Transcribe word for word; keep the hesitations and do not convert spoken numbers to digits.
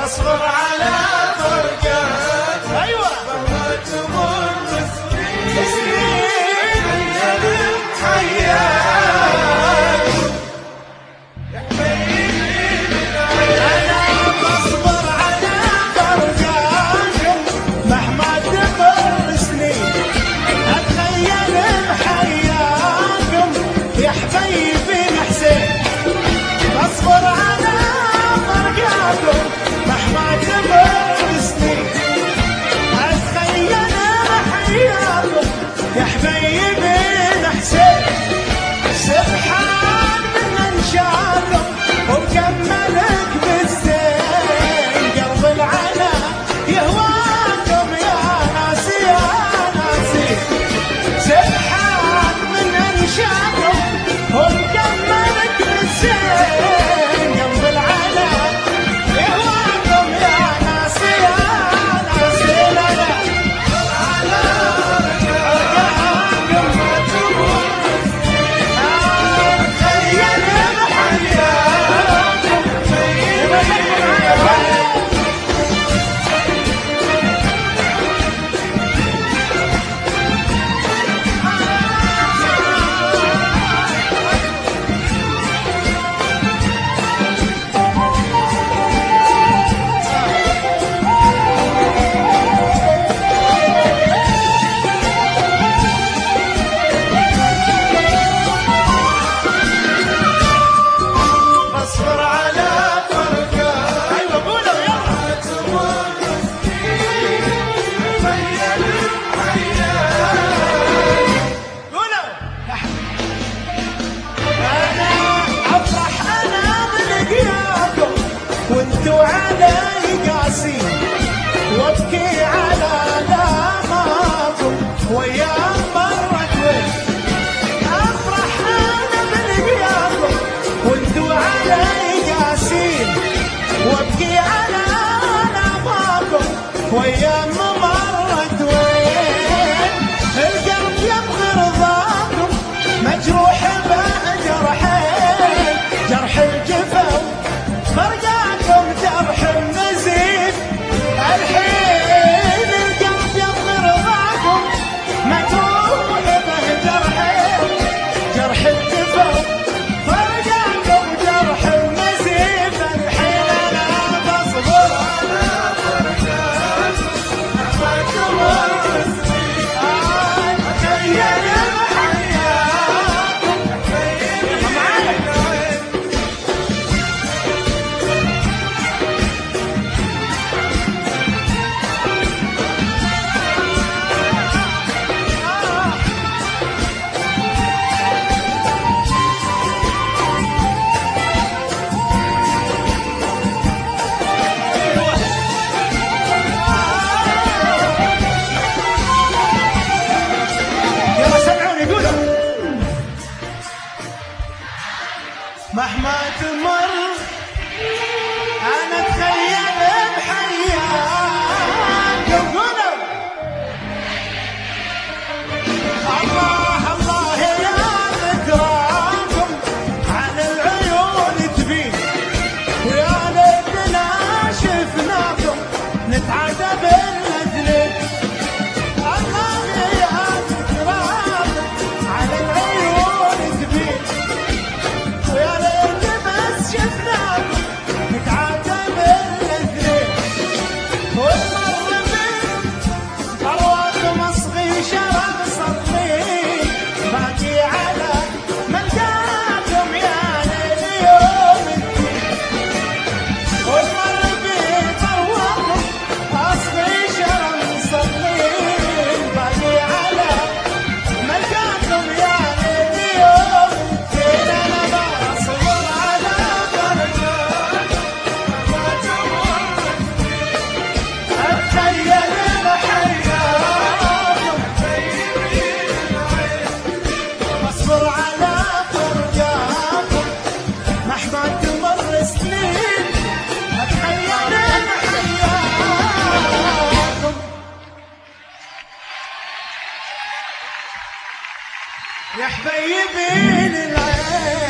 اصبر على فرقك ايوه مهما تمر سنين انقلب حياك يا حبيبي انا بصبر على فرقك مهما تمر سنين اتخيل بحياكم يا حبيبي حسين بصبر على فرقاكم مهما تمر سنين اتخيل بحياكم يا حبيبي حسين سبحان من انشاكم ومكملك بالزين قلب العنا يهواكم يا ناسي يا ناسي سبحان من انشاكم ومكملك بالزين قلب العنا يهواكم يا ناسي يا ناسي لا لا على رقاكم ما تمر تخيل بحياكم اصبر على فرقك ايوه قولوا يلا تمر سنين تخيل بحياك قولوا انا افرح انا بلقياكم وانتوا علي قاسين وابكي على دماغكم ويا مرة وين افرح انا بلقياكم وانتوا علي قاسين وابكي على دماغكم ويا مرة وين القلب يبغي رضاكم مجروح بجرحين جرح الجفا فرقاكم جرح النزيف الحين القلب يبغي رضاكم مجروح بجرحين جرح الجفا فرقاكم جرح النزيف الحين انا بصبر على فرقاك مهما تمر سنين اتخيل بحياكم يلا سمعوني قولوا مهما تمر انا اتخيل بحياكم قولوا الله الله يا ذكراكم عن العيون تبين ويا ليتنا شفناكم نتعاتب الاجنبي الله يا ذكراكم عن العيون تبين ويا ليت بس شفناكم نتعاتب الاثنين والمر بين ثرواتكم اصغي شرب صغير باقي على ملقاكم يا ليل يوم الدين والمر بين ثرواتكم اصغي شرب صغير باقي على ملقاكم يا ليل يوم الدين انا بصبر على فرقاك مهما تمر اتخيل بحياكم بصبر على فرقاكم مهما تمر سنين اتخيل بحياكم يا حبيبي العين